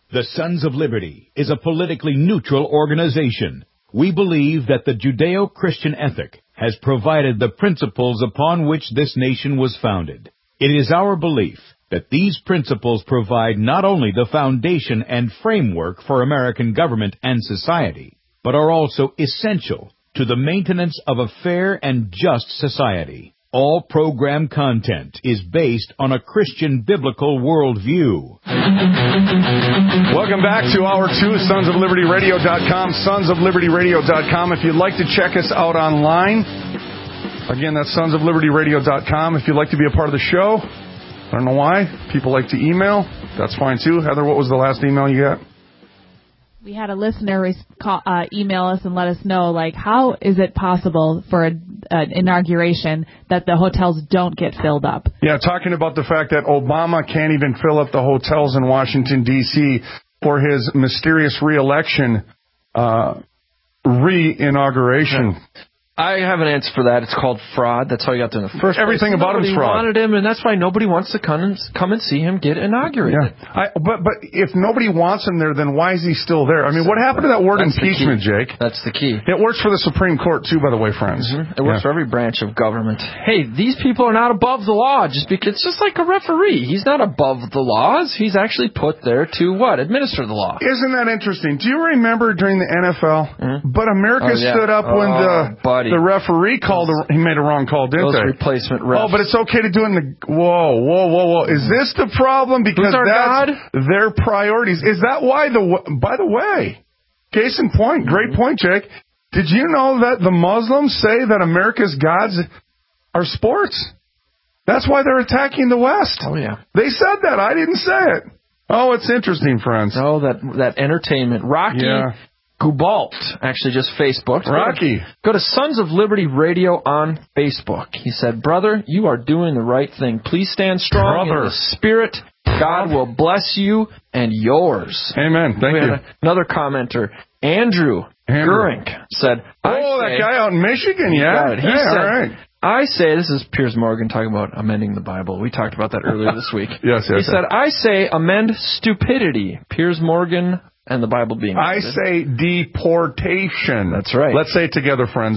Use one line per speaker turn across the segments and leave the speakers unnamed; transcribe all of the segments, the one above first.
The Sons of Liberty is a politically neutral organization. We believe that the Judeo-Christian ethic has provided the principles upon which this nation was founded. It is our belief that these principles provide not only the foundation and framework for American government and society, but are also essential to the maintenance of a fair and just society. All program content is based on a Christian biblical worldview.
Welcome back to Hour 2, sonsoflibertyradio.com, sonsoflibertyradio.com. If you'd like to check us out online, again, that's sonsoflibertyradio.com. If you'd like to be a part of the show, I don't know why. People like to email. That's fine, too. Heather, what was the last email you got?
We had a listener email us and let us know, how is it possible for an inauguration that the hotels don't get filled up?
Yeah, talking about the fact that Obama can't even fill up the hotels in Washington, D.C. for his mysterious re-election re-inauguration.
Yeah. I have an answer for that. It's called fraud. That's how he got there in the first place.
Everything about him is fraud.
Nobody wanted him, and that's why nobody wants to come and see him get inaugurated.
Yeah. But if nobody wants him there, then why is he still there? I mean, what happened to that word impeachment, Jake?
That's the key.
It works for the Supreme Court, too, by the way, friends.
Mm-hmm. It works for every branch of government. Hey, these people are not above the law. It's just like a referee. He's not above the laws. He's actually put there to, administer the law.
Isn't that interesting? Do you remember during the NFL? Mm-hmm. But America stood up when the referee he made a wrong call, didn't they?
Those replacement refs.
Oh, but it's okay to do it in the... Whoa. Is this the problem? Because that's their priorities. Is that why By the way, case in point, great point, Jake. Did you know that the Muslims say that America's gods are sports? That's why they're attacking the West.
Oh, yeah.
They said that. I didn't say it. Oh, it's interesting, friends.
Oh, that entertainment. Rocky... Yeah. Gubalt actually just Facebooked.
Rocky.
Go to Sons of Liberty Radio on Facebook. He said, "Brother, you are doing the right thing. Please stand strong in the Spirit. God will bless you and yours."
Amen. Thank you.
Another commenter, Andrew Gurink, said,
that guy out in Michigan, yeah?
He said, all right. I say, this is Piers Morgan talking about amending the Bible. We talked about that earlier this week.
Yes.
He said, I say amend stupidity. Piers Morgan and the Bible being amended.
I say deportation.
That's right.
Let's say it together, friends.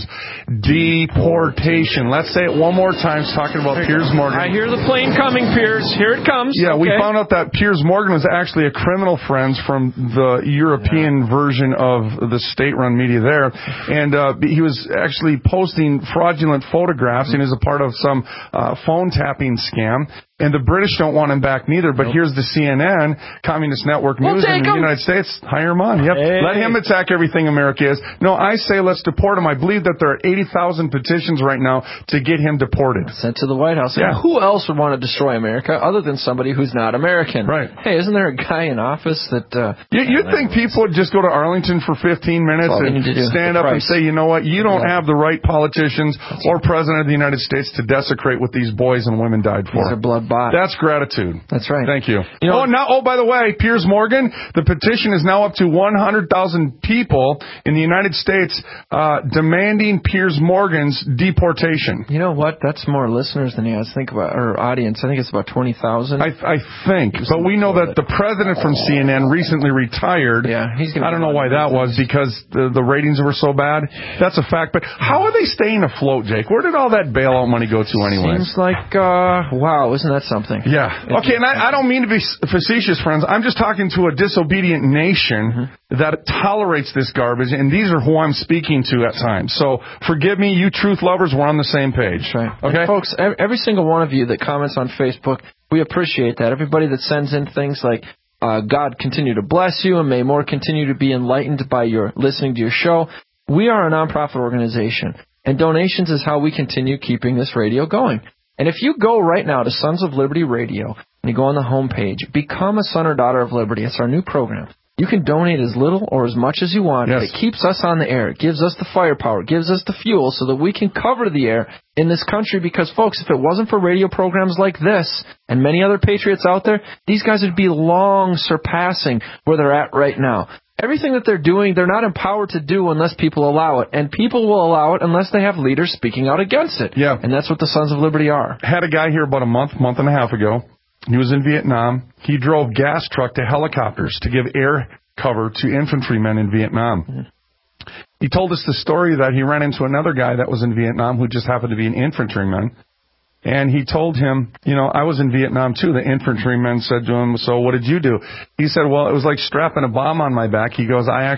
Deportation. Let's say it one more time, talking about Piers Morgan.
I hear the plane coming, Piers. Here it comes.
Yeah, we found out that Piers Morgan was actually a criminal, friends, from the European version of the state-run media there. And he was actually posting fraudulent photographs and is a part of some phone tapping scam. And the British don't want him back neither, but here's the CNN, Communist Network News in the United States. Hire him on. Yep. Hey. Let him attack everything America is. No, I say let's deport him. I believe that there are 80,000 petitions right now to get him deported.
Sent to the White House. Yeah. Who else would want to destroy America other than somebody who's not American?
Right.
Hey, isn't there a guy in office that...
You'd think people would just go to Arlington for 15 minutes and stand up and say, you know what, you don't have the right politicians or President of the United States to desecrate what these boys and women died for.
These are blood bought.
That's gratitude.
That's right.
Thank you. By the way, Piers Morgan, the petition is now up to 100,000 people in the United States demanding Piers Morgan's deportation.
You know what? That's more listeners than you guys think about, or audience. I think it's about 20,000.
I think. But we know that the president from CNN recently retired.
Yeah, he's going to...
I don't know why that was, because the ratings were so bad. That's a fact. But how are they staying afloat, Jake? Where did all that bailout money go to anyway?
Seems like, wow, isn't that something?
Yeah. Okay, and I don't mean to be facetious, friends. I'm just talking to a disobedient nation that tolerates this garbage, and these are who I'm speaking to at times. So forgive me, you truth lovers, we're on the same page.
That's right.
Okay?
And folks, every single one of you that comments on Facebook, we appreciate that. Everybody that sends in things like, God continue to bless you, and may more continue to be enlightened by your listening to your show. We are a nonprofit organization, and donations is how we continue keeping this radio going. And if you go right now to Sons of Liberty Radio and you go on the homepage, become a son or daughter of liberty. It's our new program. You can donate as little or as much as you want. Yes. It keeps us on the air. It gives us the firepower. It gives us the fuel so that we can cover the air in this country. Because, folks, if it wasn't for radio programs like this and many other patriots out there, these guys would be long surpassing where they're at right now. Everything that they're doing, they're not empowered to do unless people allow it. And people will allow it unless they have leaders speaking out against it.
Yeah.
And that's what the Sons of Liberty are.
Had a guy here about a month and a half ago. He was in Vietnam. He drove gas truck to helicopters to give air cover to infantrymen in Vietnam. He told us the story that he ran into another guy that was in Vietnam who just happened to be an infantryman. And he told him, I was in Vietnam too. The infantryman said to him, so what did you do? He said, well, it was like strapping a bomb on my back. He goes, I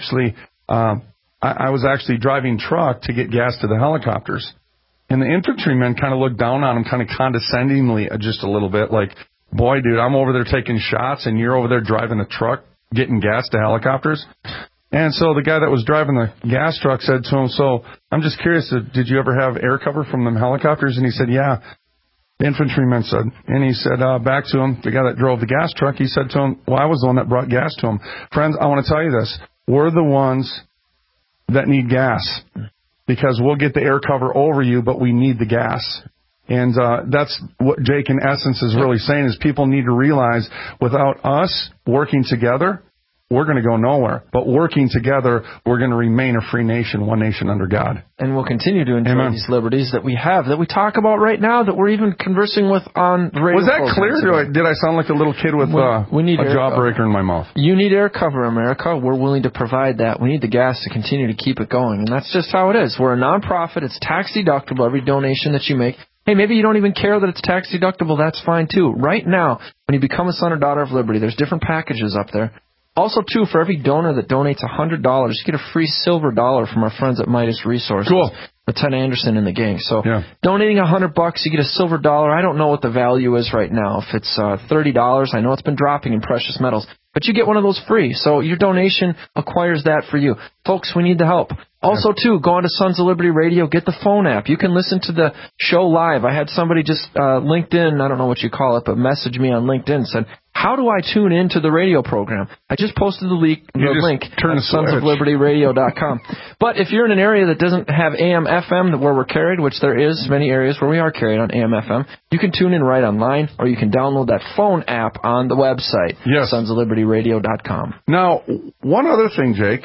was actually driving truck to get gas to the helicopters. And the infantryman kind of looked down on him kind of condescendingly just a little bit like, boy, dude, I'm over there taking shots and you're over there driving a truck, getting gas to helicopters. And so the guy that was driving the gas truck said to him, so I'm just curious, did you ever have air cover from them helicopters? And he said, yeah. The infantryman said, and he said back to him, the guy that drove the gas truck, he said to him, well, I was the one that brought gas to him. Friends, I want to tell you this. We're the ones that need gas because we'll get the air cover over you, but we need the gas. And that's what Jake, in essence, is really saying is people need to realize without us working together, we're going to go nowhere. But working together, we're going to remain a free nation, one nation under God.
And we'll continue to enjoy these liberties that we have, that we talk about right now, that we're even conversing with on the radio.
Was that clear? Did I sound like a little kid with
we need
a jawbreaker in my mouth?
You need air cover, America. We're willing to provide that. We need the gas to continue to keep it going. And that's just how it is. We're a nonprofit. It's tax deductible, every donation that you make. Hey, maybe you don't even care that it's tax deductible. That's fine, too. Right now, when you become a son or daughter of liberty, there's different packages up there. Also, too, for every donor that donates $100, you get a free silver dollar from our friends at Midas Resources.
Cool.
Lieutenant Anderson and the gang. So donating $100, you get a silver dollar. I don't know what the value is right now. If it's $30, I know it's been dropping in precious metals. But you get one of those free. So your donation acquires that for you. Folks, we need the help. Also, too, go on to Sons of Liberty Radio. Get the phone app. You can listen to the show live. I had somebody just LinkedIn, I don't know what you call it, but message me on LinkedIn and said, how do I tune in to the radio program? I just posted the link at sonsoflibertyradio.com. But if you're in an area that doesn't have AM, FM, where we're carried, which there is many areas where we are carried on AM, FM, you can tune in right online, or you can download that phone app on the website, sonsoflibertyradio.com.
Now, one other thing, Jake.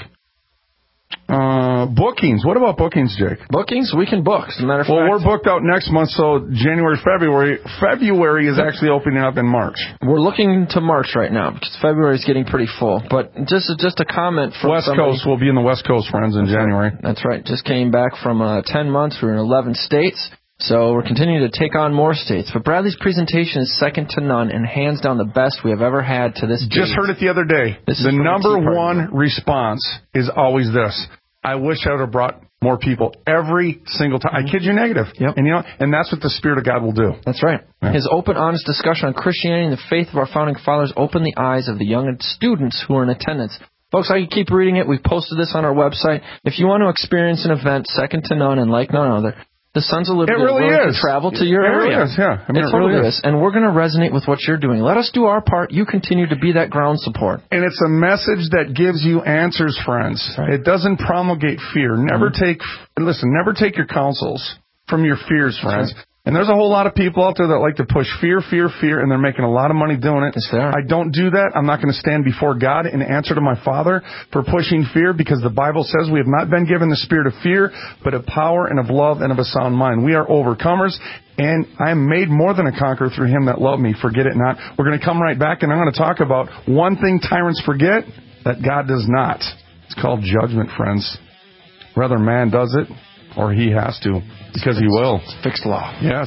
Bookings. What about bookings, Jake?
Bookings? We can book. As a matter of fact.
Well, we're booked out next month, so January, February. February is actually opening up in March.
We're looking to March right now because February is getting pretty full. But just a comment from
West Coast. We'll be in the West Coast, friends, in January.
That's right. Just came back from 10 months. We're in 11 states. So we're continuing to take on more states. But Bradley's presentation is second to none and hands down the best we have ever had to this date.
Just heard it the other day. The number one response is always this. I wish I would have brought more people every single time. I kid you negative.
Yep.
And that's what the Spirit of God will do.
That's right. Yeah. His open, honest discussion on Christianity and the faith of our founding fathers opened the eyes of the young students who were in attendance. Folks, I can keep reading it. We've posted this on our website. If you want to experience an event second to none and like none other, the Sons of Liberty are willing to travel to your area.
It really is, yeah.
It totally is. And we're going to resonate with what you're doing. Let us do our part. You continue to be that ground support.
And it's a message that gives you answers, friends. Right. It doesn't promulgate fear. Never take your counsels from your fears, friends. Right. And there's a whole lot of people out there that like to push fear, and they're making a lot of money doing it.
Yes, they are.
I don't do that. I'm not going to stand before God and answer to my Father for pushing fear because the Bible says we have not been given the spirit of fear, but of power and of love and of a sound mind. We are overcomers, and I am made more than a conqueror through Him that loved me. Forget it not. We're going to come right back, and I'm going to talk about one thing tyrants forget that God does not. It's called judgment, friends. Whether man does it or he has to. Because he will.
It's fixed law.
Yes.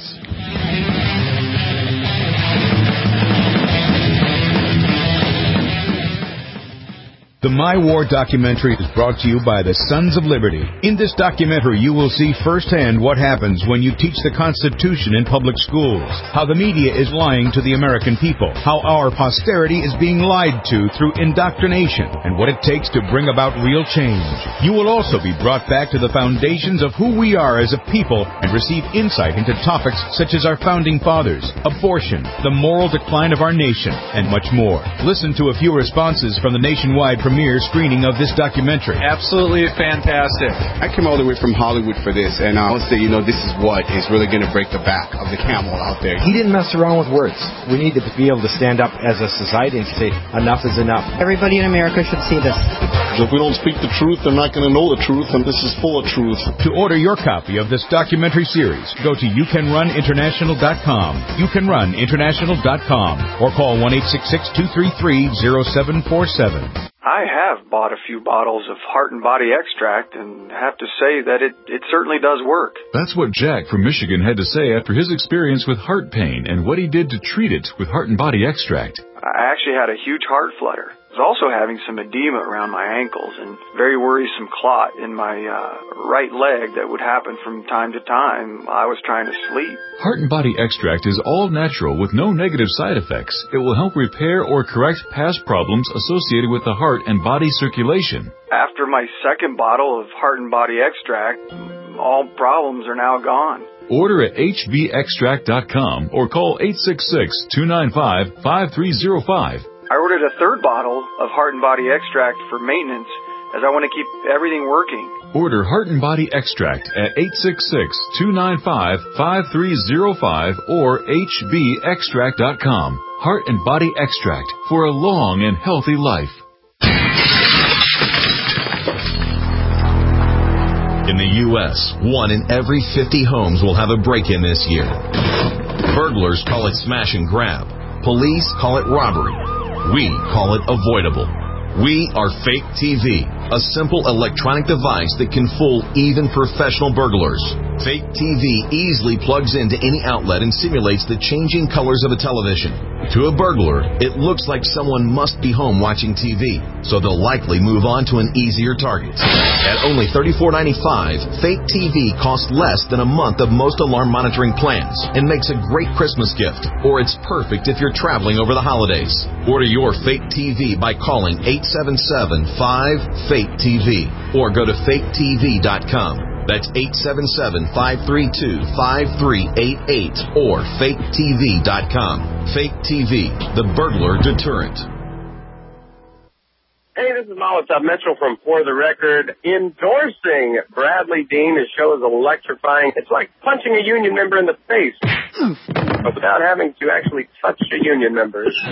The My War documentary is brought to you by the Sons of Liberty. In this documentary, you will see firsthand what happens when you teach the Constitution in public schools, how the media is lying to the American people, how our posterity is being lied to through indoctrination, and what it takes to bring about real change. You will also be brought back to the foundations of who we are as a people and receive insight into topics such as our founding fathers, abortion, the moral decline of our nation, and much more. Listen to a few responses from the nationwide premiere screening of this documentary.
Absolutely fantastic. I came all the way from Hollywood for this, and I would say, this is what is really going to break the back of the camel out there.
He didn't mess around with words. We need to be able to stand up as a society and say, enough is enough.
Everybody in America should see this. If we don't speak the truth, they're not going to know the truth, and this is full of truth.
To order your copy of this documentary series, go to youcanruninternational.com, youcanruninternational.com, or call 1-866-233-0747.
I have bought a few bottles of Heart and Body Extract and have to say that it certainly does work.
That's what Jack from Michigan had to say after his experience with heart pain and what he did to treat it with Heart and Body Extract.
I actually had a huge heart flutter. I was also having some edema around my ankles and very worrisome clot in my right leg that would happen from time to time while I was trying to sleep.
Heart and Body Extract is all natural with no negative side effects. It will help repair or correct past problems associated with the heart and body circulation.
After my second bottle of Heart and Body Extract, all problems are now gone.
Order at hvextract.com or call 866-295-5305.
I ordered a third bottle of Heart and Body Extract for maintenance as I want to keep everything working.
Order Heart and Body Extract at 866-295-5305 or hvextract.com. Heart and Body Extract for a long and healthy life.
In the U.S., 1 in every 50 homes will have a break-in this year. Burglars call it smash and grab. Police call it robbery. We call it avoidable. We are Fake TV, a simple electronic device that can fool even professional burglars. Fake TV easily plugs into any outlet and simulates the changing colors of a television. To a burglar, it looks like someone must be home watching TV, so they'll likely move on to an easier target. At only $34.95, Fake TV costs less than a month of most alarm monitoring plans and makes a great Christmas gift, or it's perfect if you're traveling over the holidays. Order your Fake TV by calling 877-5-FAKE-TV or go to faketv.com. That's 877-532-5388 or faketv.com. Fake TV, the burglar deterrent.
Hey, this is Molotov Mitchell from For the Record, endorsing Bradley Dean. His show is electrifying. It's like punching a union member in the face, but without having to actually touch a union member.
You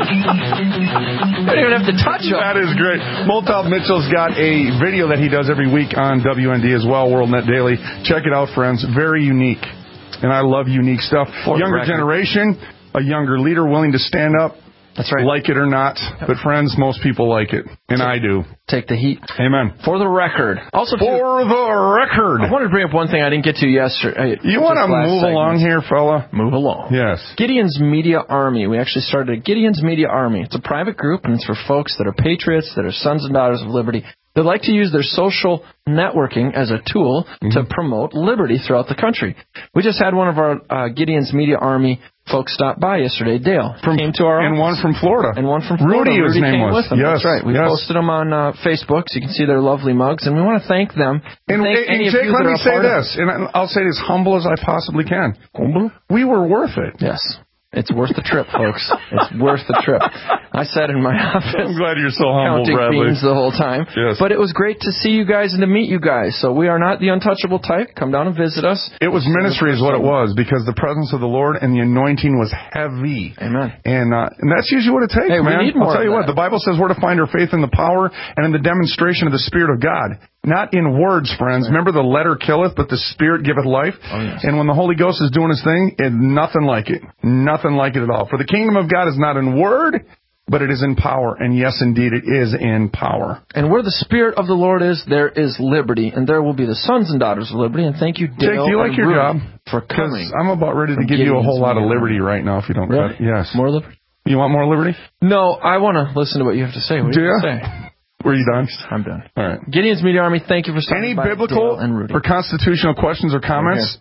don't even have to touch them.
That is great. Molotov Mitchell's got a video that he does every week on WND as well, WorldNet Daily. Check it out, friends. Very unique. And I love unique stuff. Younger generation, a younger leader willing to stand up.
That's right.
Like it or not. But, friends, most people like it. And I do.
Take the heat.
Amen.
For the record. Also,
for the record.
I wanted to bring up one thing I didn't get to yesterday.
You want to move along here, fella?
Move along.
Yes.
Gideon's Media Army. We actually started a Gideon's Media Army. It's a private group, and it's for folks that are patriots, that are sons and daughters of liberty. They like to use their social networking as a tool to promote liberty throughout the country. We just had one of our Gideon's Media Army folks stop by yesterday. Dale came to our office.
And one from Florida.
And one from Florida.
Rudy, his name was.
With them.
Yes.
That's right. We posted them on Facebook, so you can see their lovely mugs, and we want to thank them.
And Jake, let me say this, and I'll say it as humble as I possibly can. Humble? We were worth it.
Yes. It's worth the trip, folks. It's worth the trip. I sat in my office.
I'm glad you're so humble,
counting
Bradley.
beans the whole time.
Yes.
But it was great to see you guys and to meet you guys. So we are not the untouchable type. Come down and visit us.
It was ministry is what it was, because the presence of the Lord and the anointing was heavy.
Amen.
And that's usually what it takes, man.
We need more.
I'll tell you what, the Bible says we're to find our faith in the power and in the demonstration of the Spirit of God. Not in words, friends. Right. Remember, the letter killeth, but the Spirit giveth life.
Oh, yes.
And when the Holy Ghost is doing His thing, it's nothing like it. Nothing like it at all. For the kingdom of God is not in word, but it is in power. And yes, indeed, it is in power.
And where the Spirit of the Lord is, there is liberty. And there will be the sons and daughters of liberty. And thank you, Dale.
Jake, do you like your job?
For coming.
I'm about ready to give you a whole lot of liberty right now if you don't cut it. Yes.
More liberty?
You want more liberty?
No, I want to listen to what you have to say. What do you have to say?
Were you done?
I'm done.
All right.
Gideon's Media Army, thank you for stopping by.
Any biblical or constitutional questions or comments?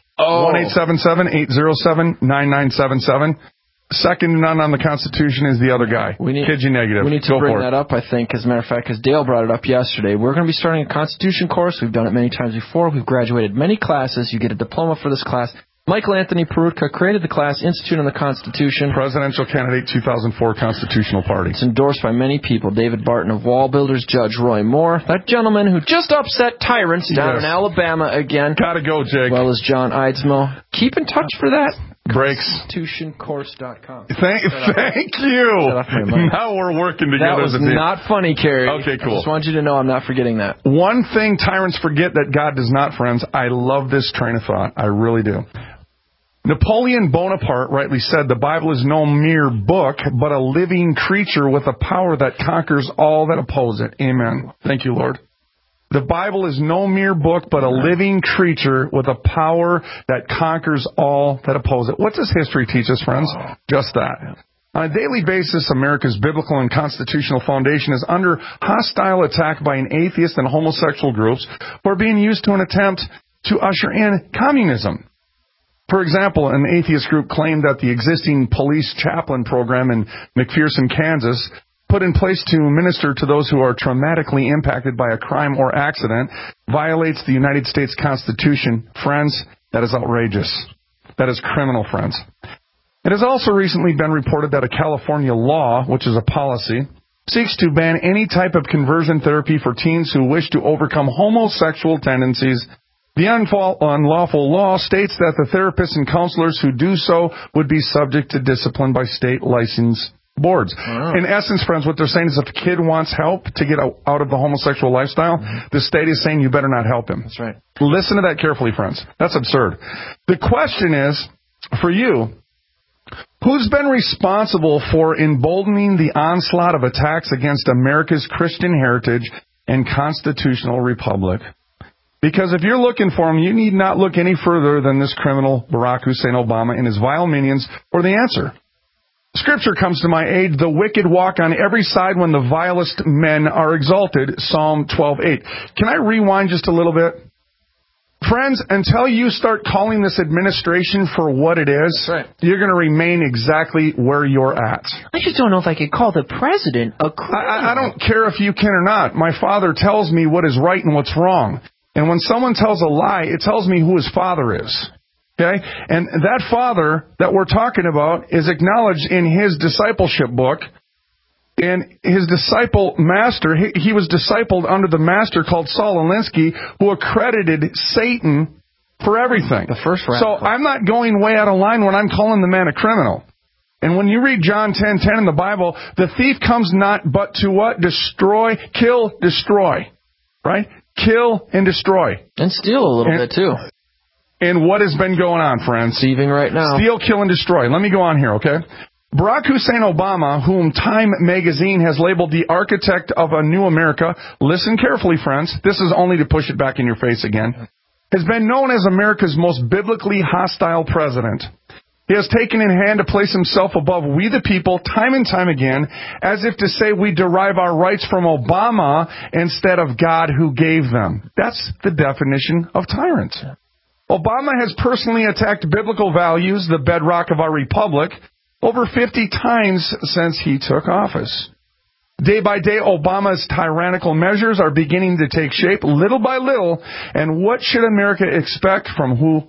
1-877-807-9977. Second to none on the Constitution is the other guy. Kid you negative.
We need to bring that up, I think, as a matter of fact, because Dale brought it up yesterday. We're going to be starting a Constitution course. We've done it many times before. We've graduated many classes. You get a diploma for this class. Michael Anthony Perutka created the class Institute on the Constitution.
Presidential candidate 2004 Constitutional Party.
It's endorsed by many people. David Barton of Wall Builders, Judge Roy Moore, that gentleman who just upset tyrants down in Alabama again.
Gotta go, Jake.
As well as John Eidsmoe. Keep in touch for that.
breaks.
Constitutioncourse.com.
Thank you. Now we're working together.
That was not funny, Kerry.
Okay, cool.
I just want you to know I'm not forgetting that.
One thing tyrants forget that God does not, friends. I love this train of thought. I really do. Napoleon Bonaparte rightly said, the Bible is no mere book, but a living creature with a power that conquers all that oppose it. Amen. Thank you, Lord. The Bible is no mere book, but a living creature with a power that conquers all that oppose it. What does history teach us, friends? Just that. On a daily basis, America's biblical and constitutional foundation is under hostile attack by an atheist and homosexual groups who are being used to an attempt to usher in communism. For example, an atheist group claimed that the existing police chaplain program in McPherson, Kansas, put in place to minister to those who are traumatically impacted by a crime or accident, violates the United States Constitution. Friends, that is outrageous. That is criminal, friends. It has also recently been reported that a California law, which is a policy, seeks to ban any type of conversion therapy for teens who wish to overcome homosexual tendencies. The unlawful law states that the therapists and counselors who do so would be subject to discipline by state license boards. Wow. In essence, friends, what they're saying is if a kid wants help to get out of the homosexual lifestyle, the state is saying you better not help him.
That's right.
Listen to that carefully, friends. That's absurd. The question is, for you, who's been responsible for emboldening the onslaught of attacks against America's Christian heritage and constitutional republic? Because if you're looking for him, you need not look any further than this criminal Barack Hussein Obama and his vile minions for the answer. Scripture comes to my aid. The wicked walk on every side when the vilest men are exalted. Psalm 12:8. Can I rewind just a little bit? Friends, until you start calling this administration for what it is,
right,
you're going to remain exactly where you're at.
I just don't know if I could call the president a criminal.
I don't care if you can or not. My father tells me what is right and what's wrong. And when someone tells a lie, it tells me who his father is. Okay? And that father that we're talking about is acknowledged in his discipleship book. And his disciple master, he was discipled under the master called Saul Alinsky, who accredited Satan for everything.
The first radical.
So I'm not going way out of line when I'm calling the man a criminal. And when you read John 10:10 in the Bible, the thief comes not but to what? Destroy, kill, destroy. Right? Kill and destroy.
And steal a little bit, too.
And what has been going on, friends?
Thieving right now.
Steal, kill, and destroy. Let me go on here, okay? Barack Hussein Obama, whom Time magazine has labeled the architect of a new America, listen carefully, friends, this is only to push it back in your face again, has been known as America's most biblically hostile president. He has taken in hand to place himself above we the people time and time again, as if to say we derive our rights from Obama instead of God who gave them. That's the definition of tyrant. Obama has personally attacked biblical values, the bedrock of our republic, over 50 times since he took office. Day by day, Obama's tyrannical measures are beginning to take shape little by little. And what should America expect from who?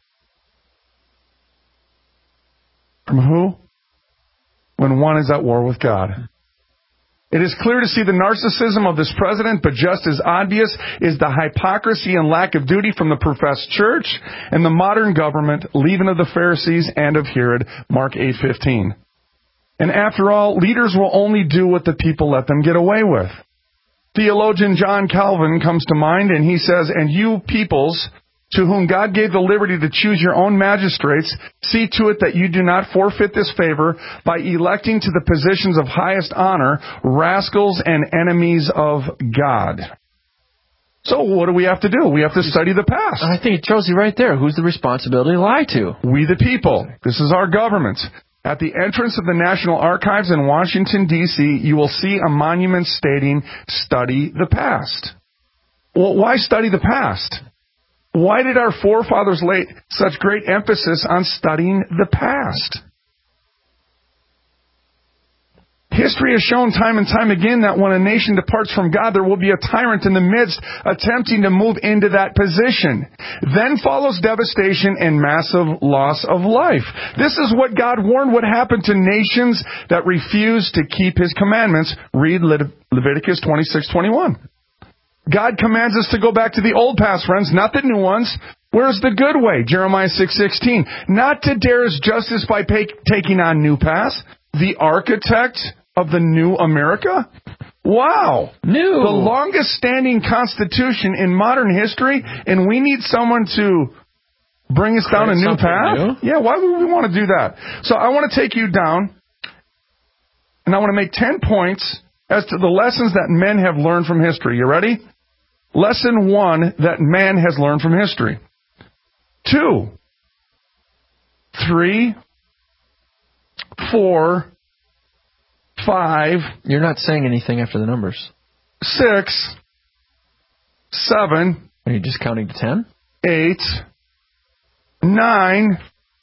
From who? When one is at war with God. It is clear to see the narcissism of this president, but just as obvious is the hypocrisy and lack of duty from the professed church and the modern government, leaven of the Pharisees and of Herod, Mark 8:15. And after all, leaders will only do what the people let them get away with. Theologian John Calvin comes to mind, and he says, "And you peoples, to whom God gave the liberty to choose your own magistrates, see to it that you do not forfeit this favor by electing to the positions of highest honor rascals and enemies of God." So what do we have to do? We have to study the past.
I think it tells you right there. Who's the responsibility to lie to?
We the people. This is our government. At the entrance of the National Archives in Washington, D.C., you will see a monument stating, "Study the past." Well, why study the past? Why did our forefathers lay such great emphasis on studying the past? History has shown time and time again that when a nation departs from God, there will be a tyrant in the midst attempting to move into that position. Then follows devastation and massive loss of life. This is what God warned would happen to nations that refuse to keep His commandments. Read Leviticus 26:21. God commands us to go back to the old past, friends, not the new ones. Where's the good way? Jeremiah 6:16. Not to dare his justice by taking on new paths. The architect of the new America? Wow.
New.
The longest standing constitution in modern history, and we need someone to bring us down a new path? New? Yeah, why would we want to do that? So I want to take you down, and I want to make 10 points as to the lessons that men have learned from history. You ready? Lesson 1 that man has learned from history. 2, 3, 4, 5.
You're not saying anything after the numbers.
6, 7.
Are you just counting to 10?
8, 9,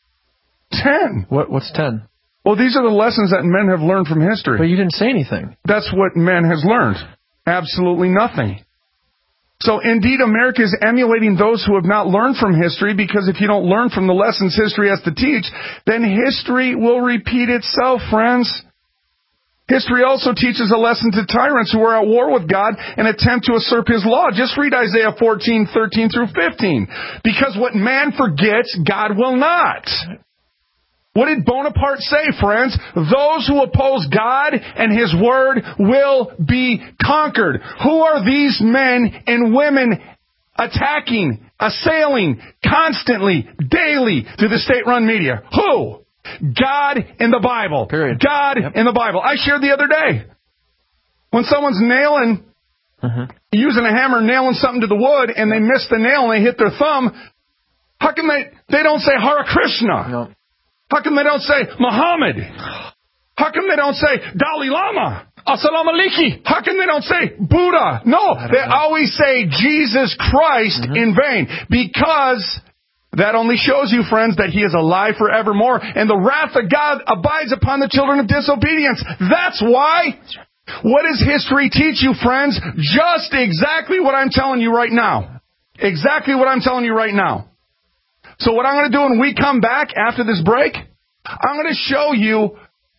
10.
What's 10?
Well, these are the lessons that men have learned from history.
But you didn't say anything.
That's what men has learned. Absolutely nothing. So, indeed, America is emulating those who have not learned from history, because if you don't learn from the lessons history has to teach, then history will repeat itself, friends. History also teaches a lesson to tyrants who are at war with God and attempt to usurp His law. Just read Isaiah 14:13 through 15. Because what man forgets, God will not. What did Bonaparte say, friends? Those who oppose God and His Word will be conquered. Who are these men and women attacking, assailing, constantly, daily through the state-run media? Who? God in the Bible.
Period.
God in the Bible. I shared the other day. When someone's nailing, using a hammer, nailing something to the wood, and they miss the nail and they hit their thumb, how come they don't say Hare Krishna?
No.
How come they don't say Muhammad? How come they don't say Dalai Lama? Assalamu alaikum. How come they don't say Buddha? No, they always say Jesus Christ in vain, because that only shows you, friends, that He is alive forevermore, and the wrath of God abides upon the children of disobedience. That's why. What does history teach you, friends? Just exactly what I'm telling you right now. Exactly what I'm telling you right now. So what I'm going to do when we come back after this break, I'm going to show you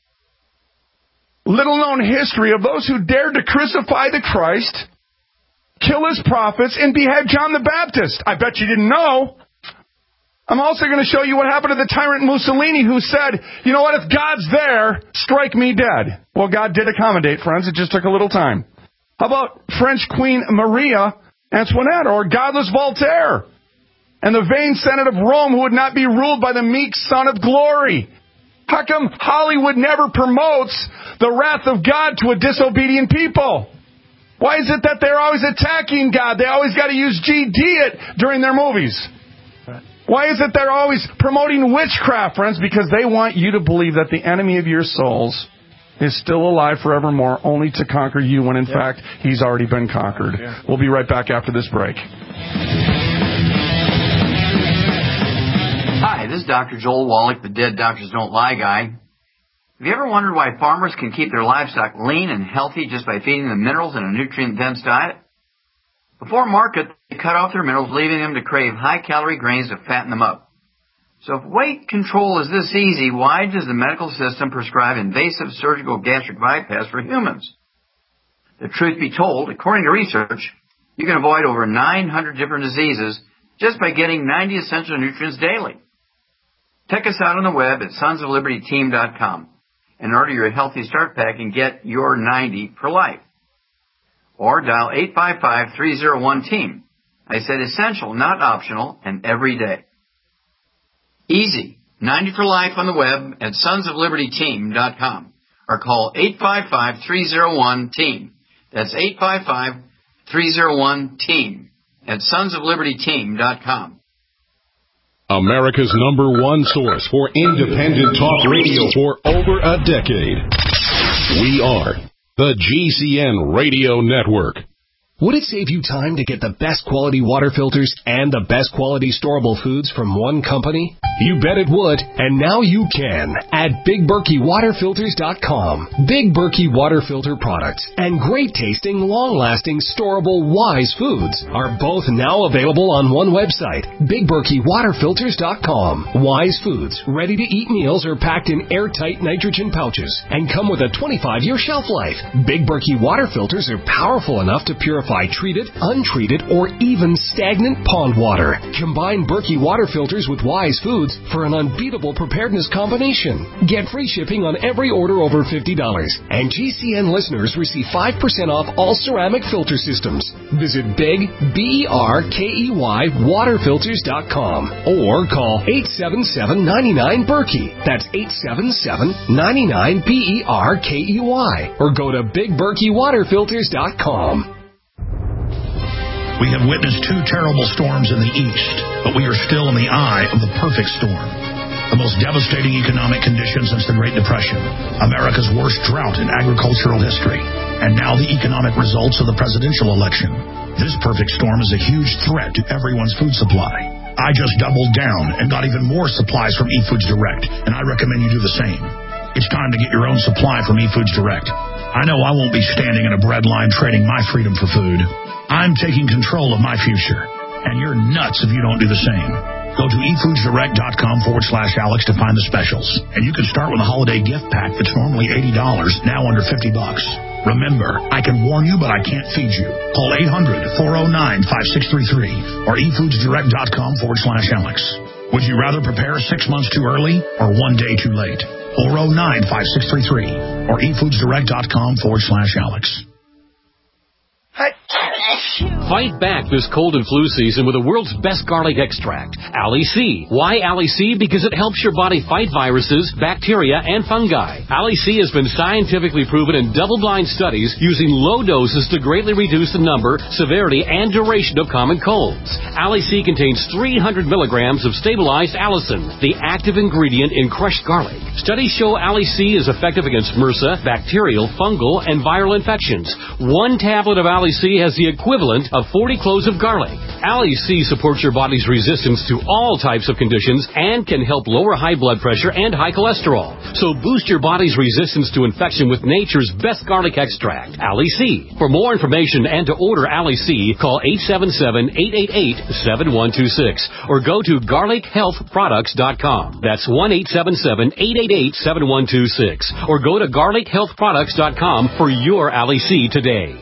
little-known history of those who dared to crucify the Christ, kill His prophets, and behead John the Baptist. I bet you didn't know. I'm also going to show you what happened to the tyrant Mussolini, who said, you know what, if God's there, strike me dead. Well, God did accommodate, friends. It just took a little time. How about French Queen Maria Antoinette, or godless Voltaire, and the vain Senate of Rome, who would not be ruled by the meek Son of Glory? How come Hollywood never promotes the wrath of God to a disobedient people? Why is it that they're always attacking God? They always got to use GD it during their movies. Why is it they're always promoting witchcraft, friends? Because they want you to believe that the enemy of your souls is still alive forevermore, only to conquer you, when in fact he's already been conquered. We'll be right back after this break.
Hi, this is Dr. Joel Wallach, the Dead Doctors Don't Lie guy. Have you ever wondered why farmers can keep their livestock lean and healthy just by feeding them minerals in a nutrient-dense diet? Before market, they cut off their minerals, leaving them to crave high-calorie grains to fatten them up. So if weight control is this easy, why does the medical system prescribe invasive surgical gastric bypass for humans? The truth be told, according to research, you can avoid over 900 different diseases just by getting 90 essential nutrients daily. Check us out on the web at sonsoflibertyteam.com and order your Healthy Start Pack and get your 90 for life. Or dial 855-301-TEAM. I said essential, not optional, and every day. Easy. 90 for life on the web at sonsoflibertyteam.com. Or call 855-301-TEAM. That's 855-301-TEAM at sonsoflibertyteam.com.
America's #1 source for independent talk radio for over a decade. We are the GCN Radio Network.
Would it save you time to get the best quality water filters and the best quality storable foods from one company? You bet it would, and now you can at BigBerkeyWaterFilters.com. Big Berkey Water Filter products and great tasting, long-lasting, storable Wise foods are both now available on one website, BigBerkeyWaterFilters.com. Wise foods, ready-to-eat meals are packed in airtight nitrogen pouches and come with a 25-year shelf life. Big Berkey Water Filters are powerful enough to purify purify treated, untreated, or even stagnant pond water. Combine Berkey water filters with Wise Foods for an unbeatable preparedness combination. Get free shipping on every order over $50. And GCN listeners receive 5% off all ceramic filter systems. Visit Big, BERKEY, waterfilters.com or call 877-99-BERKEY. That's 877-99-BERKEY. Or go to BigBerkeyWaterFilters.com.
We have witnessed 2 terrible storms in the east, but we are still in the eye of the perfect storm. The most devastating economic conditions since the Great Depression, America's worst drought in agricultural history, and now the economic results of the presidential election. This perfect storm is a huge threat to everyone's food supply. I just doubled down and got even more supplies from eFoods Direct, and I recommend you do the same. It's time to get your own supply from eFoods Direct. I know I won't be standing in a bread line trading my freedom for food. I'm taking control of my future, and you're nuts if you don't do the same. Go to eFoodsDirect.com/Alex to find the specials. And you can start with a holiday gift pack that's normally $80, now under $50. Remember, I can warn you, but I can't feed you. Call 800-409-5633 or eFoodsDirect.com/Alex. Would you rather prepare 6 months too early or 1 day too late? 409-5633 or eFoodsDirect.com/Alex.
Fight back this cold and flu season with the world's best garlic extract, Ali C. Why Ali C? Because it helps your body fight viruses, bacteria, and fungi. Ali C has been scientifically proven in double-blind studies using low doses to greatly reduce the number, severity, and duration of common colds. Ali C contains 300 milligrams of stabilized allicin, the active ingredient in crushed garlic. Studies show Ali C is effective against MRSA, bacterial, fungal, and viral infections. 1 tablet of Ali C has the equivalent of 40 cloves of garlic. Ali C supports your body's resistance to all types of conditions and can help lower high blood pressure and high cholesterol. So boost your body's resistance to infection with nature's best garlic extract, Ali C. For more information and to order Ali C, call 877-888-7126 or go to garlichealthproducts.com. That's 1-877-888-7126 or go to garlichealthproducts.com for your Ali C today.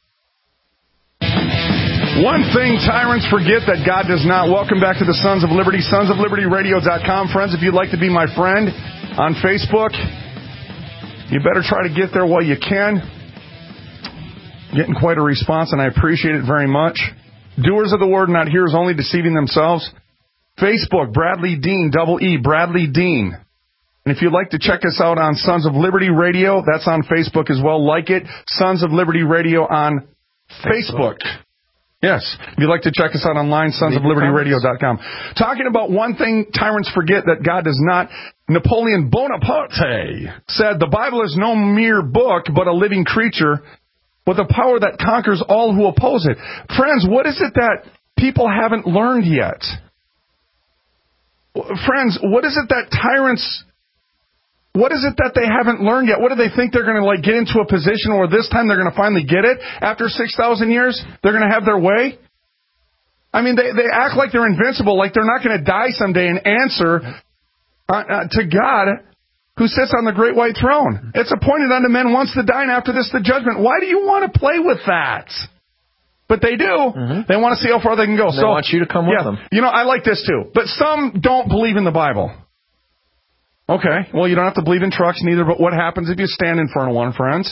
One thing tyrants forget that God does not. Welcome back to the Sons of Liberty, sonsoflibertyradio.com. Friends, if you'd like to be my friend on Facebook, you better try to get there while you can. Getting quite a response, and I appreciate it very much. Doers of the word, not hearers only, deceiving themselves. Facebook, Bradley Dean, double E, Bradley Dean. And if you'd like to check us out on Sons of Liberty Radio, that's on Facebook as well. Like it, Sons of Liberty Radio on Facebook. Yes. If you'd like to check us out online, sonsoflibertyradio.com. Talking about one thing tyrants forget that God does not. Napoleon Bonaparte said, the Bible is no mere book, but a living creature with a power that conquers all who oppose it. Friends, what is it that people haven't learned yet? Friends, what is it that tyrants... What is it that they haven't learned yet? What do they think they're going to get into a position where this time they're going to finally get it? After 6,000 years, they're going to have their way? I mean, they act like they're invincible, like they're not going to die someday and answer to God who sits on the great white throne. It's appointed unto men once to die, and after this the judgment. Why do you want to play with that? But they do. Mm-hmm. They want to see how far they can go.
They want you to come with them.
You know, I like this too. But some don't believe in the Bible. Okay, well, you don't have to believe in trucks neither, but what happens if you stand in front of one, friends?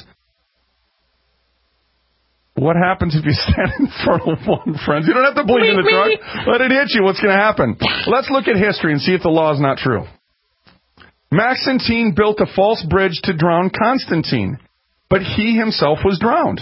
What happens if you stand in front of one, friends? You don't have to believe in the truck. Let it hit you. What's going to happen? Let's look at history and see if the law is not true. Maxentine built a false bridge to drown Constantine, but he himself was drowned.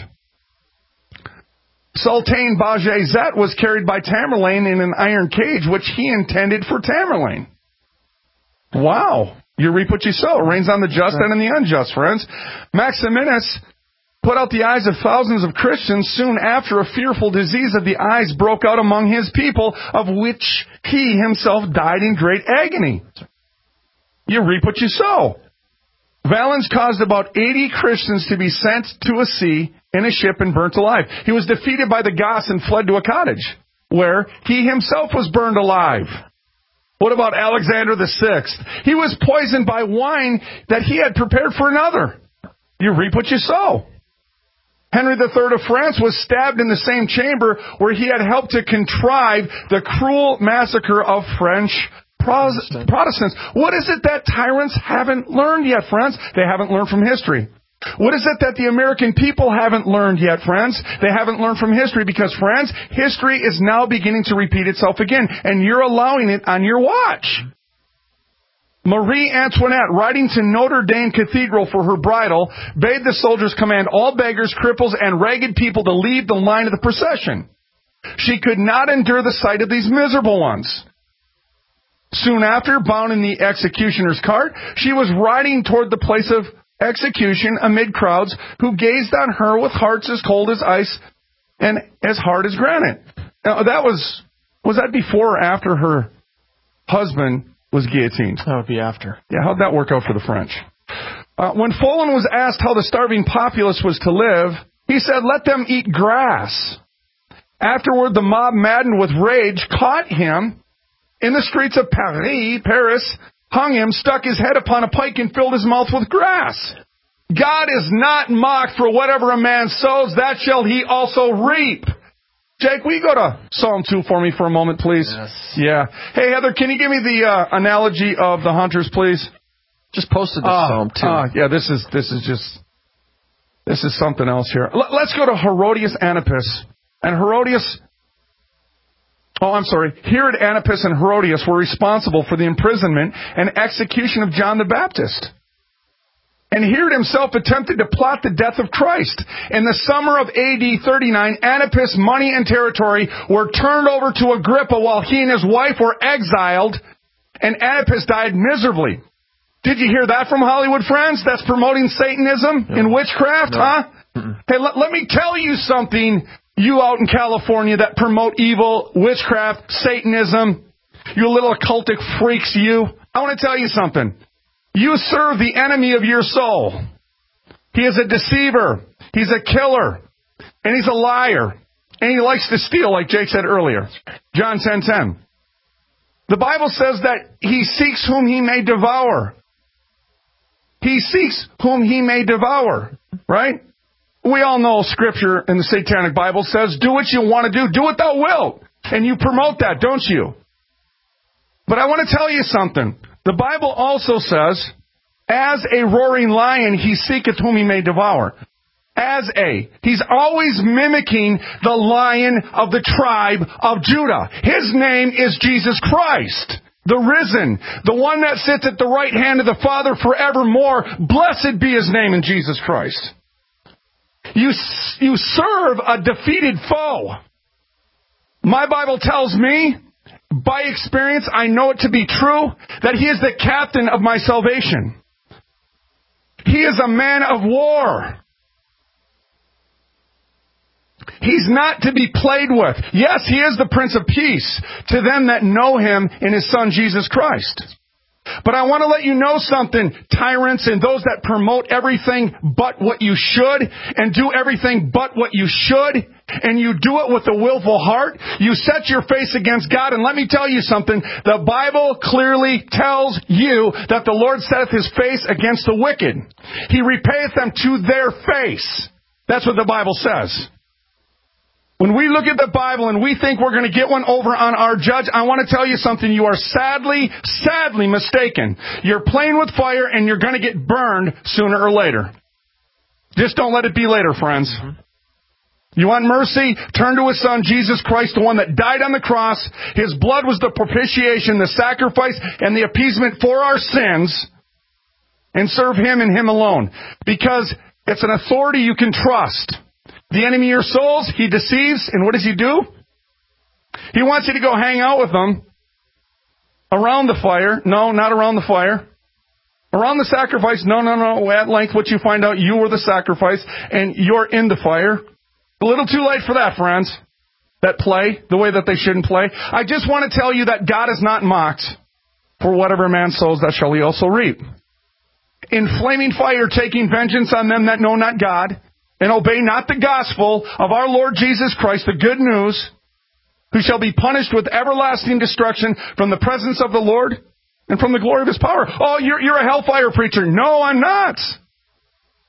Sultan Bajazet was carried by Tamerlane in an iron cage, which he intended for Tamerlane. Wow. You reap what you sow. It rains on the just and on the unjust, friends. Maximinus put out the eyes of thousands of Christians soon after a fearful disease of the eyes broke out among his people, of which he himself died in great agony. You reap what you sow. Valens caused about 80 Christians to be sent to a sea in a ship and burnt alive. He was defeated by the Goths and fled to a cottage, where he himself was burned alive. What about Alexander VI? He was poisoned by wine that he had prepared for another. You reap what you sow. Henry III of France was stabbed in the same chamber where he had helped to contrive the cruel massacre of French Protestants. What is it that tyrants haven't learned yet, friends? They haven't learned from history. What is it that the American people haven't learned yet, friends? They haven't learned from history because, friends, history is now beginning to repeat itself again, and you're allowing it on your watch. Marie Antoinette, riding to Notre Dame Cathedral for her bridal, bade the soldiers command all beggars, cripples, and ragged people to leave the line of the procession. She could not endure the sight of these miserable ones. Soon after, bound in the executioner's cart, she was riding toward the place of execution amid crowds who gazed on her with hearts as cold as ice and as hard as granite. Now, was that before or after her husband was guillotined?
That would be after.
Yeah, how'd that work out for the French? When Follen was asked how the starving populace was to live, he said, "Let them eat grass." Afterward, the mob, maddened with rage, caught him in the streets of Paris, hung him, stuck his head upon a pike, and filled his mouth with grass. God is not mocked, for whatever a man sows, that shall he also reap. Jake, will you go to Psalm 2 for me for a moment, please?
Yes.
Yeah. Hey, Heather, can you give me the analogy of the hunters, please?
Just posted the Psalm 2.
Yeah, this is something else here. Let's go to Herod Antipas. And Herod Antipas and Herodias were responsible for the imprisonment and execution of John the Baptist. And Herod himself attempted to plot the death of Christ. In the summer of AD 39, Antipas' money and territory were turned over to Agrippa while he and his wife were exiled, and Antipas died miserably. Did you hear that from Hollywood, friends? That's promoting Satanism and witchcraft, huh? Hey, let me tell you something, you out in California that promote evil, witchcraft, Satanism, you little occultic freaks, you. I want to tell you something. You serve the enemy of your soul. He is a deceiver. He's a killer. And he's a liar. And he likes to steal, like Jake said earlier. John 10:10. The Bible says that he seeks whom he may devour. He seeks whom he may devour. Right? We all know Scripture in the Satanic Bible says, do what you want to do what thou wilt. And you promote that, don't you? But I want to tell you something. The Bible also says, as a roaring lion, he seeketh whom he may devour. He's always mimicking the Lion of the tribe of Judah. His name is Jesus Christ, the risen, the one that sits at the right hand of the Father forevermore. Blessed be his name in Jesus Christ. You serve a defeated foe. My Bible tells me, by experience, I know it to be true, that he is the captain of my salvation. He is a man of war. He's not to be played with. Yes, he is the Prince of Peace to them that know him in his Son, Jesus Christ. But I want to let you know something, tyrants and those that promote everything but what you should and do everything but what you should, and you do it with a willful heart. You set your face against God, and let me tell you something. The Bible clearly tells you that the Lord setteth his face against the wicked. He repayeth them to their face. That's what the Bible says. When we look at the Bible and we think we're going to get one over on our judge, I want to tell you something. You are sadly mistaken. You're playing with fire and you're going to get burned sooner or later. Just don't let it be later, friends. You want mercy? Turn to his Son, Jesus Christ, the one that died on the cross. His blood was the propitiation, the sacrifice, and the appeasement for our sins. And serve him and him alone. Because it's an authority you can trust. The enemy of your souls, he deceives, and what does he do? He wants you to go hang out with them around the fire. No, not around the fire. Around the sacrifice. No. At length, what you find out, you were the sacrifice, and you're in the fire. A little too late for that, friends. That play, the way that they shouldn't play. I just want to tell you that God is not mocked. For whatever man sows, that shall he also reap. In flaming fire, taking vengeance on them that know not God, and obey not the gospel of our Lord Jesus Christ, the good news, who shall be punished with everlasting destruction from the presence of the Lord and from the glory of his power. Oh, you're a hellfire preacher. No, I'm not.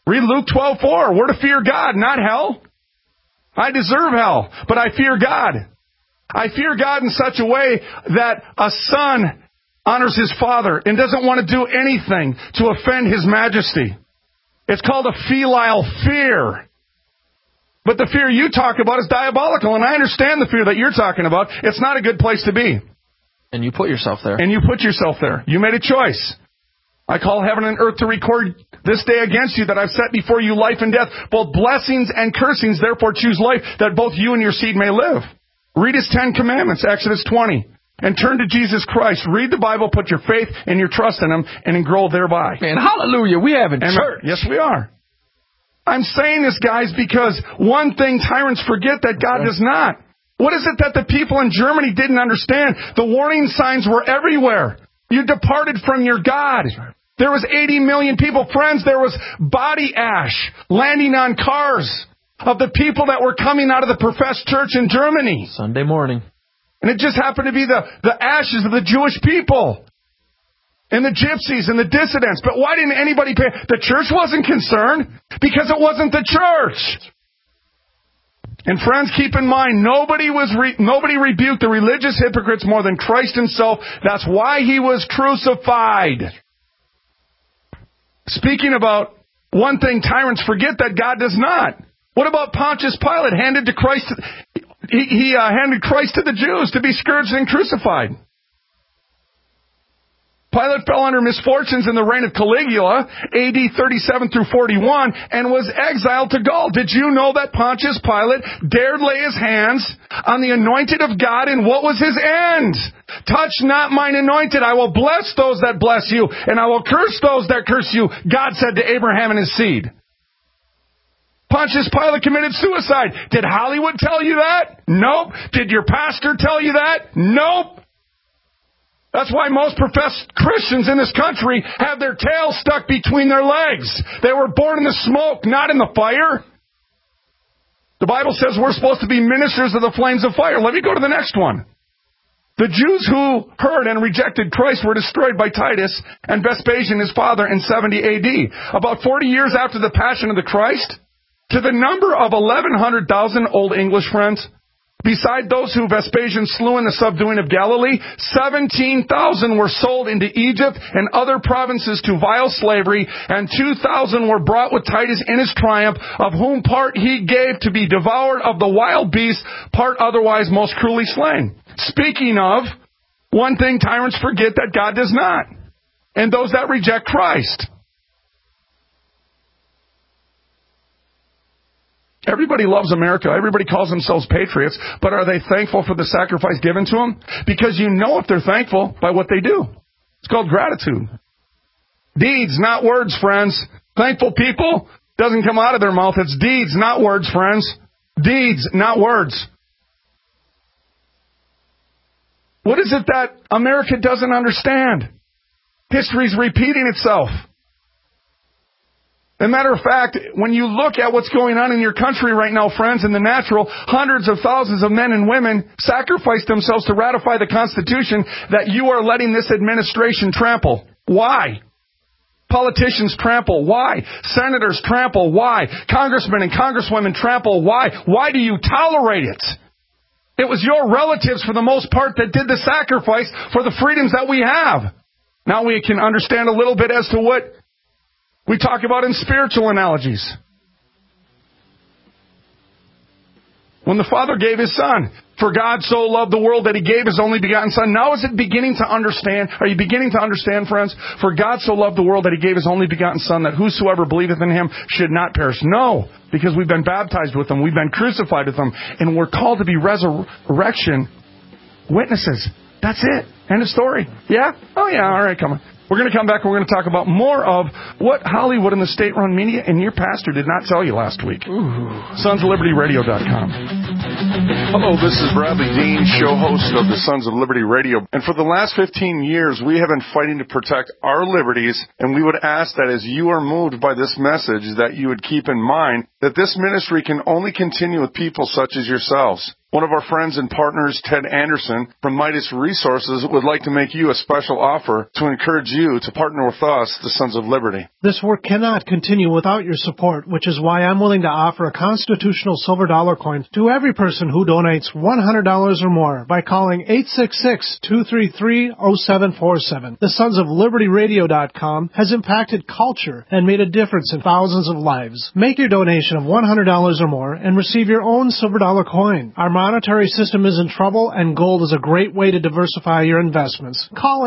Read Luke 12:4. We're to fear God, not hell. I deserve hell, but I fear God. I fear God in such a way that a son honors his father and doesn't want to do anything to offend his majesty. It's called a filial fear. But the fear you talk about is diabolical, and I understand the fear that you're talking about. It's not a good place to be.
And you put yourself there.
And you put yourself there. You made a choice. I call heaven and earth to record this day against you that I've set before you life and death, both blessings and cursings. Therefore choose life, that both you and your seed may live. Read his 10 commandments, Exodus 20. And turn to Jesus Christ. Read the Bible, put your faith and your trust in him, and grow thereby.
Man, hallelujah, we have in church.
Yes, we are. I'm saying this, guys, because one thing tyrants forget that God does not. What is it that the people in Germany didn't understand? The warning signs were everywhere. You departed from your God. There was 80 million people. Friends, there was body ash landing on cars of the people that were coming out of the professed church in Germany.
Sunday morning.
And it just happened to be the ashes of the Jewish people. And the gypsies and the dissidents. But why didn't anybody pay? The church wasn't concerned because it wasn't the church. And friends, keep in mind, nobody rebuked the religious hypocrites more than Christ himself. That's why he was crucified. Speaking about one thing tyrants forget that God does not. What about Pontius Pilate handed to Christ? He handed Christ to the Jews to be scourged and crucified. Pilate fell under misfortunes in the reign of Caligula, AD 37 through 41, and was exiled to Gaul. Did you know that Pontius Pilate dared lay his hands on the anointed of God, and what was his end? Touch not mine anointed. I will bless those that bless you, and I will curse those that curse you, God said to Abraham and his seed. Pontius Pilate committed suicide. Did Hollywood tell you that? Nope. Did your pastor tell you that? Nope. That's why most professed Christians in this country have their tails stuck between their legs. They were born in the smoke, not in the fire. The Bible says we're supposed to be ministers of the flames of fire. Let me go to the next one. The Jews who heard and rejected Christ were destroyed by Titus and Vespasian, his father, in 70 AD. About 40 years after the Passion of the Christ, to the number of 1,100,000 Old English friends, beside those who Vespasian slew in the subduing of Galilee, 17,000 were sold into Egypt and other provinces to vile slavery, and 2,000 were brought with Titus in his triumph, of whom part he gave to be devoured of the wild beasts, part otherwise most cruelly slain. Speaking of, one thing tyrants forget that God does not, and those that reject Christ. Everybody loves America. Everybody calls themselves patriots. But are they thankful for the sacrifice given to them? Because you know if they're thankful by what they do. It's called gratitude. Deeds, not words, friends. Thankful people doesn't come out of their mouth. It's deeds, not words, friends. Deeds, not words. What is it that America doesn't understand? History's repeating itself. As a matter of fact, when you look at what's going on in your country right now, friends, in the natural, hundreds of thousands of men and women sacrificed themselves to ratify the Constitution that you are letting this administration trample. Why? Politicians trample. Why? Senators trample. Why? Congressmen and congresswomen trample. Why? Why do you tolerate it? It was your relatives, for the most part, that did the sacrifice for the freedoms that we have. Now we can understand a little bit as to what we talk about in spiritual analogies. When the Father gave His Son, for God so loved the world that He gave His only begotten Son. Now is it beginning to understand? Are you beginning to understand, friends? For God so loved the world that He gave His only begotten Son, that whosoever believeth in Him should not perish. No, because we've been baptized with Him. We've been crucified with Him. And we're called to be resurrection witnesses. That's it. End of story. Yeah? Oh yeah, all right, come on. We're going to come back and we're going to talk about more of what Hollywood and the state-run media and your pastor did not tell you last week. SonsOfLibertyRadio.com. Hello, this is Bradley Dean, show host of the Sons of Liberty Radio. And for the last 15 years, we have been fighting to protect our liberties, and we would ask that as you are moved by this message, that you would keep in mind that this ministry can only continue with people such as yourselves. One of our friends and partners, Ted Anderson, from Midas Resources, would like to make you a special offer to encourage you to partner with us, the Sons of Liberty.
This work cannot continue without your support, which is why I'm willing to offer a constitutional silver dollar coin to every person who donates $100 or more by calling 866-233-0747. The Sons of Liberty Radio.com has impacted culture and made a difference in thousands of lives. Make your donation of $100 or more and receive your own silver dollar coin. Our monetary system is in trouble, and gold is a great way to diversify your investments. Call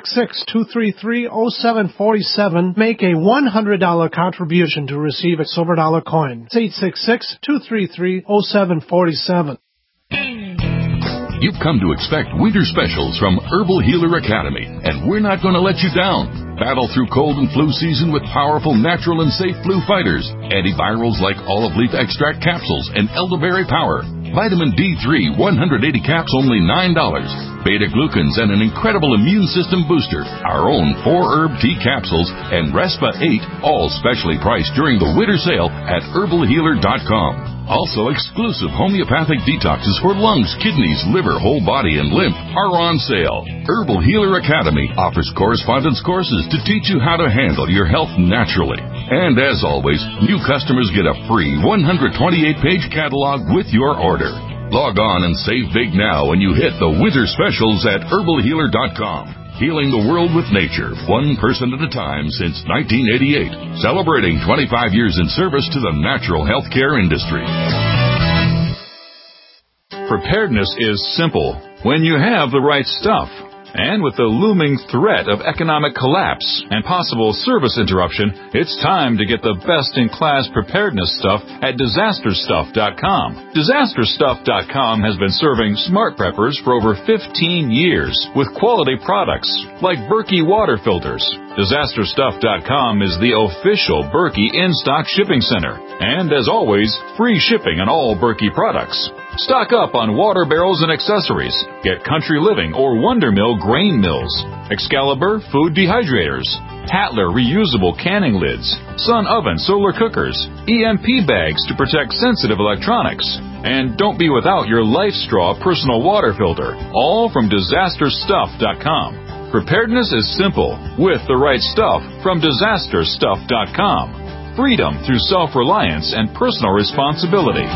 866-233-0747. Make a $100 contribution to receive a silver dollar coin. It's 866-233-0747.
You've come to expect winter specials from Herbal Healer Academy, and we're not going to let you down. Battle through cold and flu season with powerful, natural, and safe flu fighters. Antivirals like olive leaf extract capsules and elderberry power. Vitamin D3, 180 caps, only $9. Beta-glucans and an incredible immune system booster. Our own 4-herb tea capsules and Respa 8, all specially priced during the winter sale at herbalhealer.com. Also, exclusive homeopathic detoxes for lungs, kidneys, liver, whole body, and lymph are on sale. Herbal Healer Academy offers correspondence courses to teach you how to handle your health naturally. And as always, new customers get a free 128-page catalog with your order. Log on and save big now when you hit the winter specials at herbalhealer.com. Healing the world with nature, one person at a time since 1988. Celebrating 25 years in service to the natural healthcare industry.
Preparedness is simple when you have the right stuff. And with the looming threat of economic collapse and possible service interruption, it's time to get the best-in-class preparedness stuff at DisasterStuff.com. DisasterStuff.com has been serving smart preppers for over 15 years with quality products like Berkey water filters. DisasterStuff.com is the official Berkey in-stock shipping center. And as always, free shipping on all Berkey products. Stock up on water barrels and accessories. Get Country Living or Wonder Mill grain mills, Excalibur food dehydrators, Hatler reusable canning lids, Sun oven solar cookers, EMP bags to protect sensitive electronics. And don't be without your Life Straw personal water filter, all from DisasterStuff.com. Preparedness is simple with the right stuff from DisasterStuff.com. Freedom through self-reliance and personal responsibility.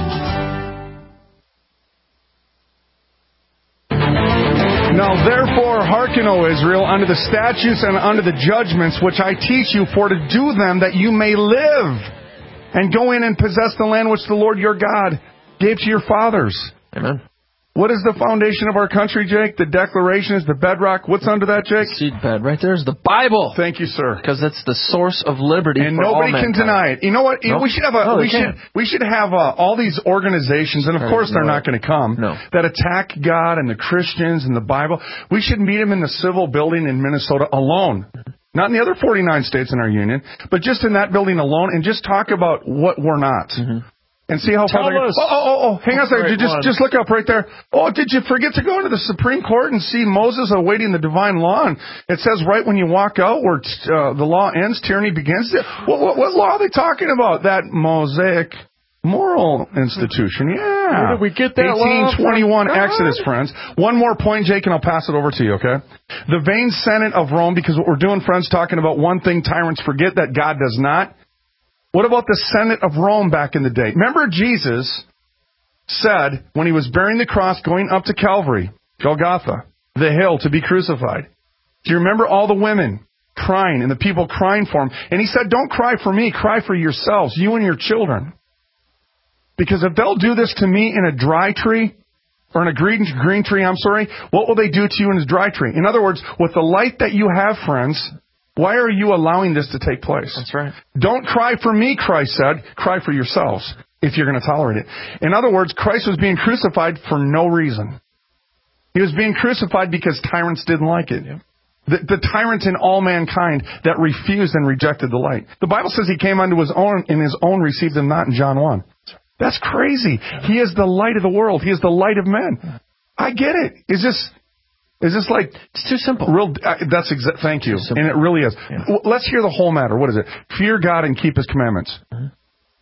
Now therefore hearken, O Israel, unto the statutes and unto the judgments which I teach you, for to do them that you may live, and go in and possess the land which the Lord your God gave to your fathers.
Amen.
What is the foundation of our country, Jake? The Declaration is the bedrock. What's under that, Jake?
The seedbed. Right there is the Bible.
Thank you, sir.
Because that's the source of liberty
and
for all
nobody can deny it. You know what?
Nope.
We should have we should have all these organizations, and of course they're not going to come, that attack God and the Christians and the Bible. We should meet them in the civil building in Minnesota alone. Not in the other 49 states in our union, but just in that building alone, and just talk about what we're not. Mm-hmm. And see how far they're... Hang on a second. Just look up right there. Oh, did you forget to go into the Supreme Court and see Moses awaiting the divine law? And it says right when you walk out where the law ends, tyranny begins. What law are they talking about? That Mosaic moral institution. Yeah.
Where did we get that
1821 Exodus, friends. One more point, Jake, and I'll pass it over to you, okay? The vain Senate of Rome, because what we're doing, friends, talking about one thing tyrants forget that God does not. What about the Senate of Rome back in the day? Remember Jesus said when he was bearing the cross going up to Calvary, Golgotha, the hill to be crucified. Do you remember all the women crying and the people crying for him? And he said, don't cry for me, cry for yourselves, you and your children. Because if they'll do this to me in a dry tree, or in a green tree, what will they do to you in a dry tree? In other words, with the light that you have, friends, why are you allowing this to take place?
That's right.
Don't cry for me, Christ said. Cry for yourselves if you're going to tolerate it. In other words, Christ was being crucified for no reason. He was being crucified because tyrants didn't like it. The tyrants in all mankind that refused and rejected the light. The Bible says he came unto his own, and his own received him not in John 1. That's crazy. He is the light of the world. He is the light of men. I get it. Is this like...
It's too simple.
Thank you. And it really is. Yeah. Let's hear the whole matter. What is it? Fear God and keep his commandments. Mm-hmm.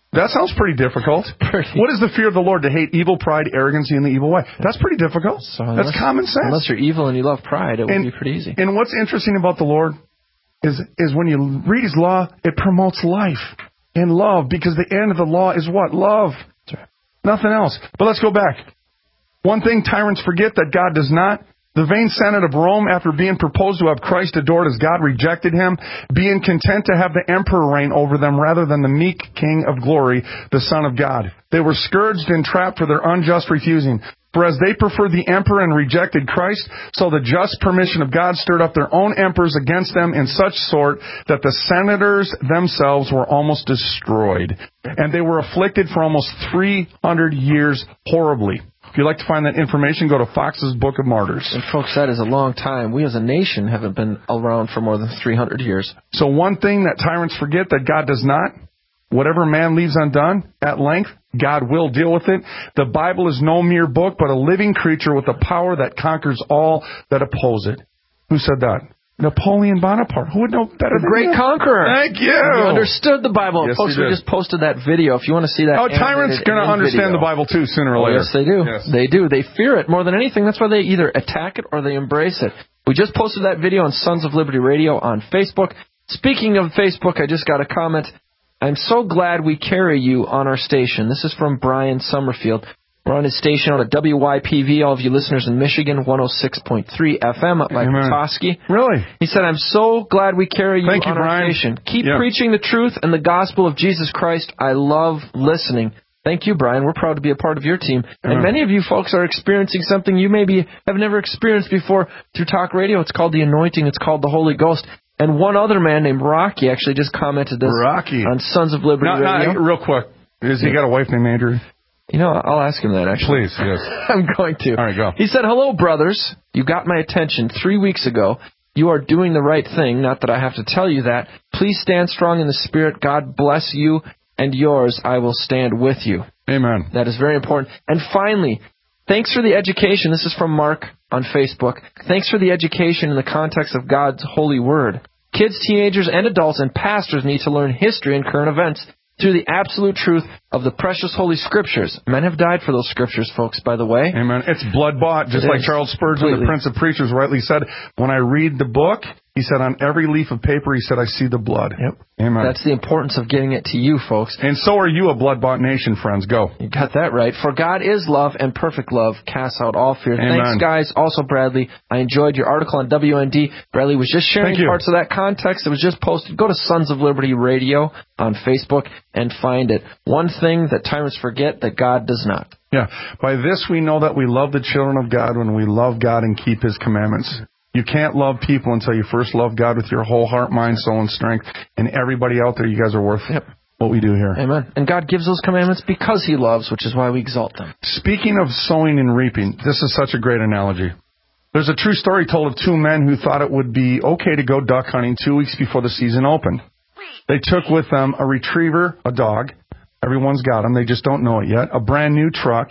That sounds pretty difficult. What is the fear of the Lord? To hate evil, pride, arrogancy, and the evil way. That's pretty difficult. That's common sense.
Unless you're evil and you love pride, it would be pretty easy.
And what's interesting about the Lord is when you read His law, it promotes life and love, because the end of the law is what? Love. That's right. Nothing else. But let's go back. One thing tyrants forget that God does not. The vain Senate of Rome, after being proposed to have Christ adored as God, rejected Him, being content to have the emperor reign over them rather than the meek King of glory, the Son of God. They were scourged and trapped for their unjust refusing. For as they preferred the emperor and rejected Christ, so the just permission of God stirred up their own emperors against them in such sort that the senators themselves were almost destroyed. And they were afflicted for almost 300 years horribly. If you'd like to find that information, go to Fox's Book of Martyrs.
And folks, that is a long time. We as a nation haven't been around for more than 300 years.
So one thing that tyrants forget that God does not, whatever man leaves undone, at length, God will deal with it. The Bible is no mere book, but a living creature with a power that conquers all that oppose it. Who said that? Napoleon Bonaparte. Who would know better than
great conqueror.
Thank you.
He understood the Bible.
Yes,
folks, we just posted that video. If you want to see that.
Oh, tyrants going to understand the Bible too, sooner or later.
Yes, they do. Yes. They do. They fear it more than anything. That's why they either attack it or they embrace it. We just posted that video on Sons of Liberty Radio on Facebook. Speaking of Facebook, I just got a comment. I'm so glad we carry you on our station. This is from Brian Summerfield. We're on his station out at WYPV, all of you listeners in Michigan, 106.3 FM up by Petoskey.
Really?
He said, I'm so glad we carry you on
Brian.
our station. Keep preaching the truth and the gospel of Jesus Christ. I love listening. Thank you, Brian. We're proud to be a part of your team. And many of you folks are experiencing something you maybe have never experienced before through talk radio. It's called the anointing. It's called the Holy Ghost. And one other man named Rocky actually just commented this on Sons of Liberty Radio.
Real quick. Has he got a wife named Andrew?
You know, I'll ask him that, actually.
Please, yes.
I'm going to.
All right, go.
He said, hello, brothers. You got my attention 3 weeks ago. You are doing the right thing. Not that I have to tell you that. Please stand strong in the Spirit. God bless you and yours. I will stand with you.
Amen.
That is very important. And finally, thanks for the education. This is from Mark on Facebook. Thanks for the education in the context of God's holy word. Kids, teenagers, and adults and pastors need to learn history and current events through the absolute truth of the precious Holy Scriptures. Men have died for those Scriptures, folks, by the way.
Amen. It's blood-bought, just like Charles Spurgeon, the Prince of Preachers, rightly said. When I read the book, he said, on every leaf of paper, he said, I see the blood.
Yep.
Amen.
That's the importance of getting it to you, folks.
And so are you, a blood-bought nation, friends. Go.
You got that right. For God is love, and perfect love casts out all fear.
Amen.
Thanks, guys. Also, Bradley, I enjoyed your article on WND. Bradley was just sharing parts of that context. It was just posted. Go to Sons of Liberty Radio on Facebook and find it. One thing that tyrants forget that God does not.
Yeah. By this we know that we love the children of God when we love God and keep His commandments. You can't love people until you first love God with your whole heart, mind, soul, and strength. And everybody out there, you guys are worth what we do here.
Amen. And God gives those commandments because He loves, which is why we exalt them.
Speaking of sowing and reaping, this is such a great analogy. There's a true story told of two men who thought it would be okay to go duck hunting 2 weeks before the season opened. They took with them a retriever, a dog. Everyone's got them. They just don't know it yet. A brand new truck,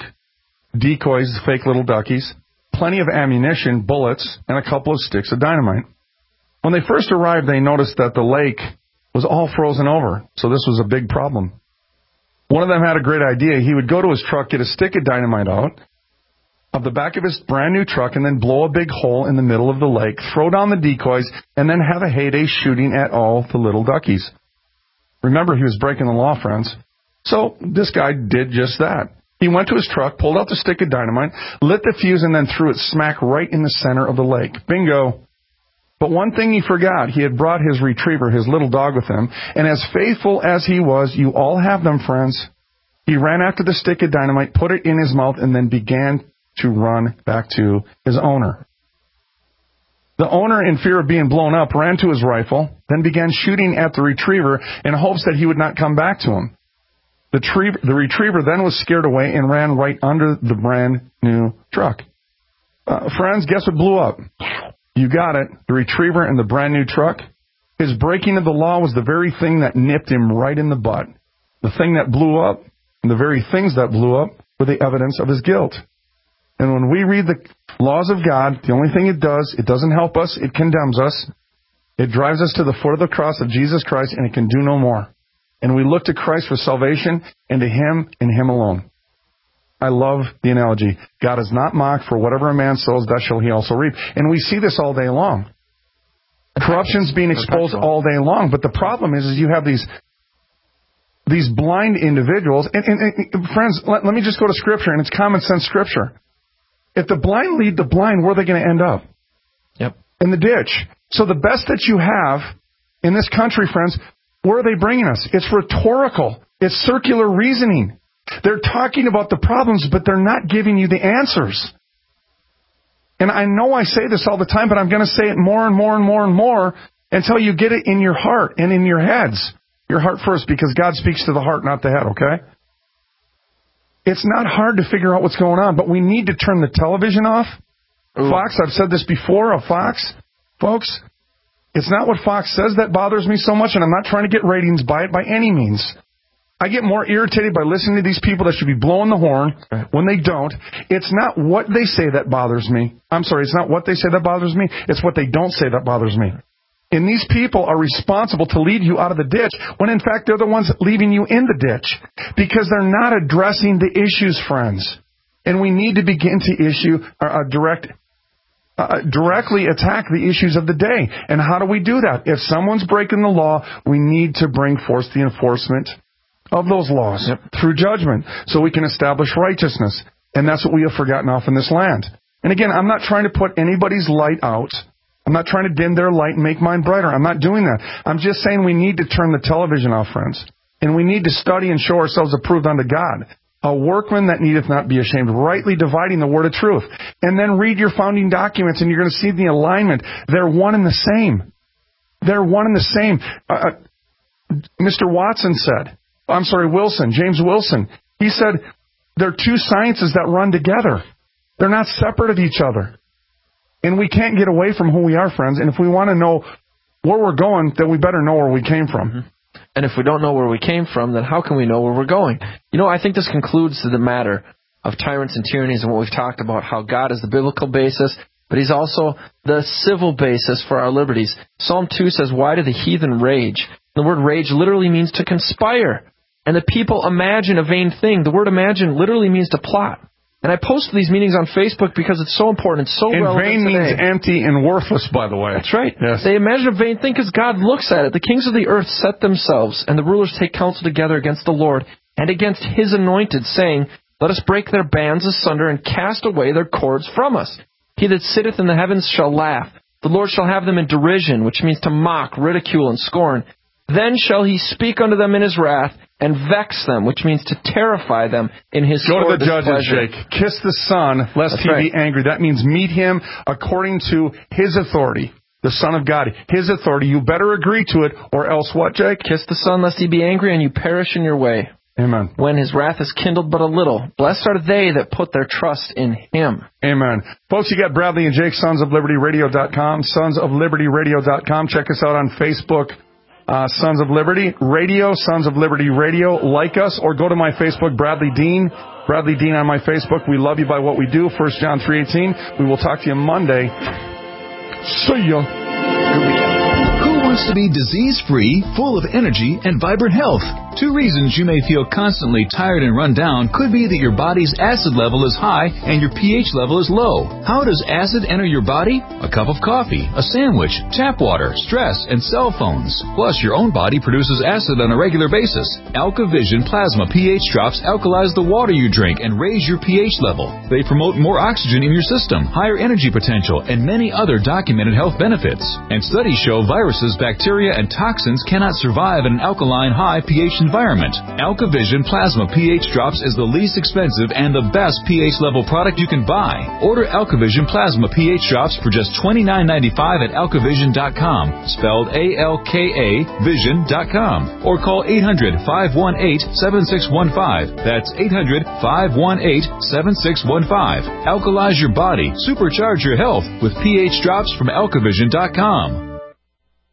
decoys, fake little duckies, plenty of ammunition, bullets, and a couple of sticks of dynamite. When they first arrived, they noticed that the lake was all frozen over, so this was a big problem. One of them had a great idea. He would go to his truck, get a stick of dynamite out of the back of his brand new truck, and then blow a big hole in the middle of the lake, throw down the decoys, and then have a heyday shooting at all the little duckies. Remember, he was breaking the law, friends. So this guy did just that. He went to his truck, pulled out the stick of dynamite, lit the fuse, and then threw it smack right in the center of the lake. Bingo. But one thing he forgot. He had brought his retriever, his little dog, with him. And as faithful as he was, you all have them, friends, he ran after the stick of dynamite, put it in his mouth, and then began to run back to his owner. The owner, in fear of being blown up, ran to his rifle, then began shooting at the retriever in hopes that he would not come back to him. The retriever then was scared away and ran right under the brand new truck. Friends, guess what blew up? You got it. The retriever and the brand new truck. His breaking of the law was the very thing that nipped him right in the butt. The thing that blew up and the very things that blew up were the evidence of his guilt. And when we read the laws of God, the only thing it does, it doesn't help us, it condemns us. It drives us to the foot of the cross of Jesus Christ, and it can do no more. and we look to Christ for salvation and to Him and Him alone. I love the analogy. God is not mocked, for whatever a man sows, that shall he also reap. And we see this all day long. Corruption's being exposed all day long, but the problem is you have these blind individuals. And friends, let me just go to Scripture, and it's common sense Scripture. If the blind lead the blind, where are they going to end up?
Yep.
In the ditch. So the best that you have in this country, friends, where are they bringing us? It's rhetorical. It's circular reasoning. They're talking about the problems, but they're not giving you the answers. And I know I say this all the time, but I'm going to say it more and more and more and more until you get it in your heart and in your heads. Your heart first, because God speaks to the heart, not the head, okay? It's not hard to figure out what's going on, but we need to turn the television off. Ooh. Fox, I've said this before of Fox. Folks, it's not what Fox says that bothers me so much, and I'm not trying to get ratings by it by any means. I get more irritated by listening to these people that should be blowing the horn when they don't. It's not what they say that bothers me. I'm sorry, it's not what they say that bothers me. It's what they don't say that bothers me. And these people are responsible to lead you out of the ditch when, in fact, they're the ones leaving you in the ditch because they're not addressing the issues, friends. And we need to begin to directly attack the issues of the day. And how do we do that? If someone's breaking the law, we need to bring forth the enforcement of those laws through judgment so we can establish righteousness. And that's what we have forgotten off in this land. And again, I'm not trying to put anybody's light out. I'm not trying to dim their light and make mine brighter. I'm not doing that. I'm just saying we need to turn the television off, friends. And we need to study and show ourselves approved unto God. A workman that needeth not be ashamed, rightly dividing the word of truth. And then read your founding documents and you're going to see the alignment. They're one and the same. They're one and the same. Mr. Watson said, James Wilson, he said, they're two sciences that run together. They're not separate of each other. And we can't get away from who we are, friends. And if we want to know where we're going, then we better know where we came from.
Mm-hmm. And if we don't know where we came from, then how can we know where we're going? You know, I think this concludes the matter of tyrants and tyrannies and what we've talked about, how God is the biblical basis, but He's also the civil basis for our liberties. Psalm 2 says, why do the heathen rage? The word rage literally means to conspire. And the people imagine a vain thing. The word imagine literally means to plot. And I post these meetings on Facebook because it's so important. It's so relevant
today. And vain means empty and worthless, by the way.
That's right.
Yes.
They imagine a vain thing because God looks at it. The kings of the earth set themselves, and the rulers take counsel together against the Lord and against His anointed, saying, let us break their bands asunder and cast away their cords from us. He that sitteth in the heavens shall laugh. The Lord shall have them in derision, which means to mock, ridicule, and scorn. Then shall He speak unto them in His wrath, and vex them, which means to terrify them in His sore displeasure.
Go to the judges, Jake. Kiss the Son, lest He be angry. That means meet Him according to His authority, the Son of God. His authority. You better agree to it, or else what, Jake?
Kiss the Son, lest He be angry, and you perish in your way.
Amen.
When His wrath is kindled but a little, blessed are they that put their trust in Him.
Amen. Folks, you got Bradley and Jake, sonsoflibertyradio.com, sonsoflibertyradio.com. Check us out on Facebook. Sons of Liberty Radio, Sons of Liberty Radio. Like us, or go to my Facebook, Bradley Dean. Bradley Dean on my Facebook. We love you by what we do. 1 John 3:18. We will talk to you Monday. See ya.
Who wants to be disease-free, full of energy, and vibrant health? Two reasons you may feel constantly tired and run down could be that your body's acid level is high and your pH level is low. How does acid enter your body? A cup of coffee, a sandwich, tap water, stress, and cell phones. Plus, your own body produces acid on a regular basis. AlkaVision Plasma pH drops alkalize the water you drink and raise your pH level. They promote more oxygen in your system, higher energy potential, and many other documented health benefits. And studies show viruses, bacteria, and toxins cannot survive in an alkaline high pH environment. AlkaVision Plasma pH Drops is the least expensive and the best pH level product you can buy. Order AlkaVision Plasma pH Drops for just $29.95 at alkavision.com, spelled A-L-K-A vision.com, or call 800-518-7615. That's 800-518-7615. Alkalize your body, supercharge your health with pH Drops from alkavision.com.